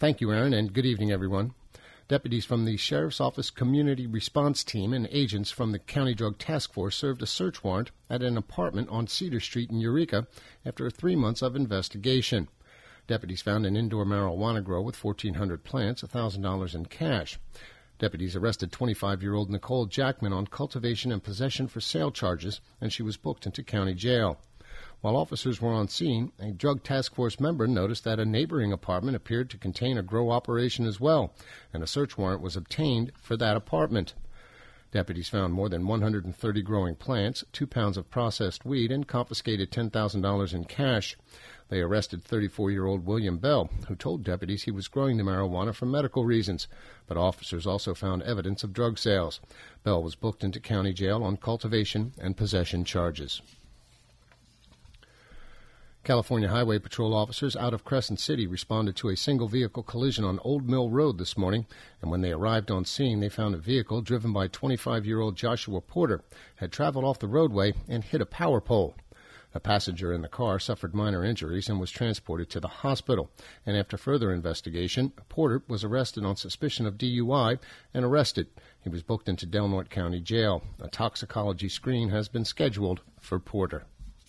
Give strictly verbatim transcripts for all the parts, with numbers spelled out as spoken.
Thank you, Aaron, and good evening, everyone. Deputies from the Sheriff's Office Community Response Team and agents from the County Drug Task Force served a search warrant at an apartment on Cedar Street in Eureka after three months of investigation. Deputies found an indoor marijuana grow with fourteen hundred plants, one thousand dollars in cash. Deputies arrested twenty-five-year-old Nicole Jackman on cultivation and possession for sale charges, and she was booked into county jail. While officers were on scene, a drug task force member noticed that a neighboring apartment appeared to contain a grow operation as well, and a search warrant was obtained for that apartment. Deputies found more than one hundred thirty growing plants, two pounds of processed weed, and confiscated ten thousand dollars in cash. They arrested thirty-four-year-old William Bell, who told deputies he was growing the marijuana for medical reasons, but officers also found evidence of drug sales. Bell was booked into county jail on cultivation and possession charges. California Highway Patrol officers out of Crescent City responded to a single-vehicle collision on Old Mill Road this morning, and when they arrived on scene, they found a vehicle driven by twenty-five-year-old Joshua Porter had traveled off the roadway and hit a power pole. A passenger in the car suffered minor injuries and was transported to the hospital, and after further investigation, Porter was arrested on suspicion of D U I and arrested. He was booked into Del Norte County Jail. A toxicology screen has been scheduled for Porter.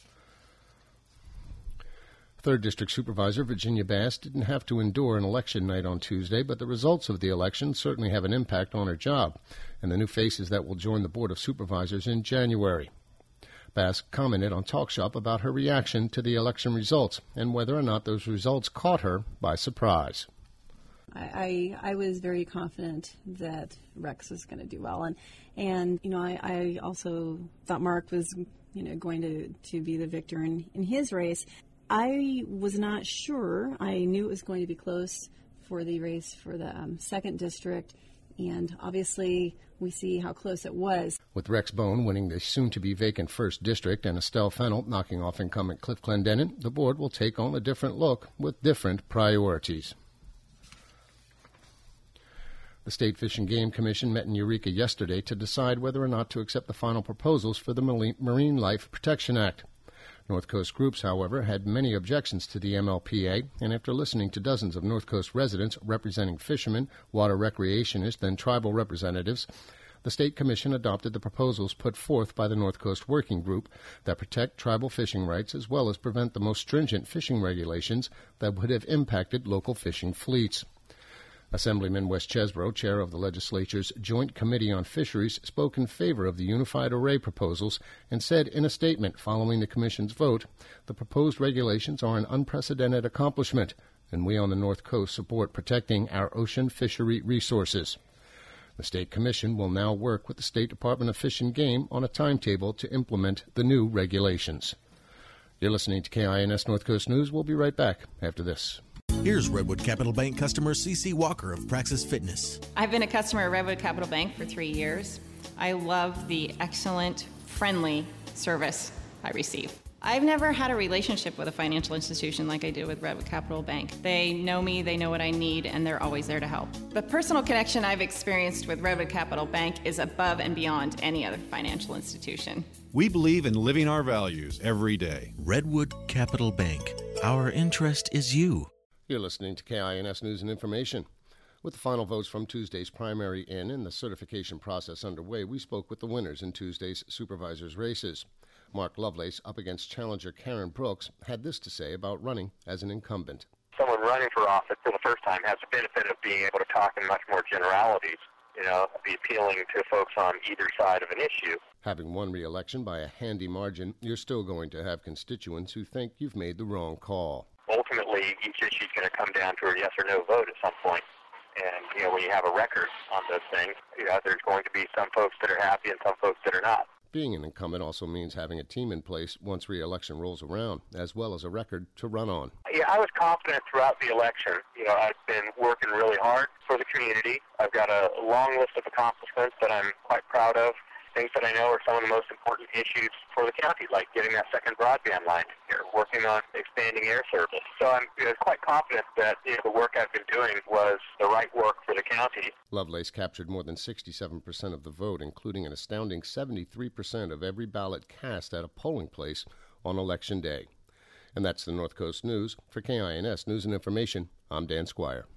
Third District Supervisor Virginia Bass didn't have to endure an election night on Tuesday, but the results of the election certainly have an impact on her job and the new faces that will join the Board of Supervisors in January. Bass commented on Talk Shop about her reaction to the election results and whether or not those results caught her by surprise. I, I, I was very confident that Rex was going to do well, and and you know I, I also thought Mark was you know going to, to be the victor in, in his race. I was not sure. I knew it was going to be close for the race for the um, second district, and obviously we see how close it was. With Rex Bone winning the soon-to-be vacant first district and Estelle Fennell knocking off incumbent Cliff Clendenin, the board will take on a different look with different priorities. The State Fish and Game Commission met in Eureka yesterday to decide whether or not to accept the final proposals for the Marine Life Protection Act. North Coast groups, however, had many objections to the M L P A, and after listening to dozens of North Coast residents representing fishermen, water recreationists, and tribal representatives, the State Commission adopted the proposals put forth by the North Coast Working Group that protect tribal fishing rights as well as prevent the most stringent fishing regulations that would have impacted local fishing fleets. Assemblyman Wes Chesbrough, chair of the legislature's Joint Committee on Fisheries, spoke in favor of the Unified Array proposals and said in a statement following the Commission's vote, the proposed regulations are an unprecedented accomplishment, and we on the North Coast support protecting our ocean fishery resources. The State Commission will now work with the State Department of Fish and Game on a timetable to implement the new regulations. You're listening to K I N S North Coast News. We'll be right back after this. Here's Redwood Capital Bank customer C C Walker of Praxis Fitness. I've been a customer of Redwood Capital Bank for three years. I love the excellent, friendly service I receive. I've never had a relationship with a financial institution like I do with Redwood Capital Bank. They know me, they know what I need, and they're always there to help. The personal connection I've experienced with Redwood Capital Bank is above and beyond any other financial institution. We believe in living our values every day. Redwood Capital Bank. Our interest is you. You're listening to K I N S News and Information. With the final votes from Tuesday's primary in and the certification process underway, we spoke with the winners in Tuesday's supervisors' races. Mark Lovelace, up against challenger Karen Brooks, had this to say about running as an incumbent. Someone running for office for the first time has the benefit of being able to talk in much more generalities, you know, be appealing to folks on either side of an issue. Having won re-election by a handy margin, you're still going to have constituents who think you've made the wrong call. Ultimately, each issue is going to come down to a yes or no vote at some point. And, you know, when you have a record on those things, you know, there's going to be some folks that are happy and some folks that are not. Being an incumbent also means having a team in place once re-election rolls around, as well as a record to run on. Yeah, I was confident throughout the election. You know, I've been working really hard for the community. I've got a long list of accomplishments that I'm quite proud of. Things that I know are some of the most important issues for the county, like getting that second broadband line here, working on expanding air service. So I'm you know, quite confident that you know, the work I've been doing was the right work for the county. Lovelace captured more than sixty-seven percent of the vote, including an astounding seventy-three percent of every ballot cast at a polling place on Election Day. And that's the North Coast News. For K I N S News and Information, I'm Dan Squire.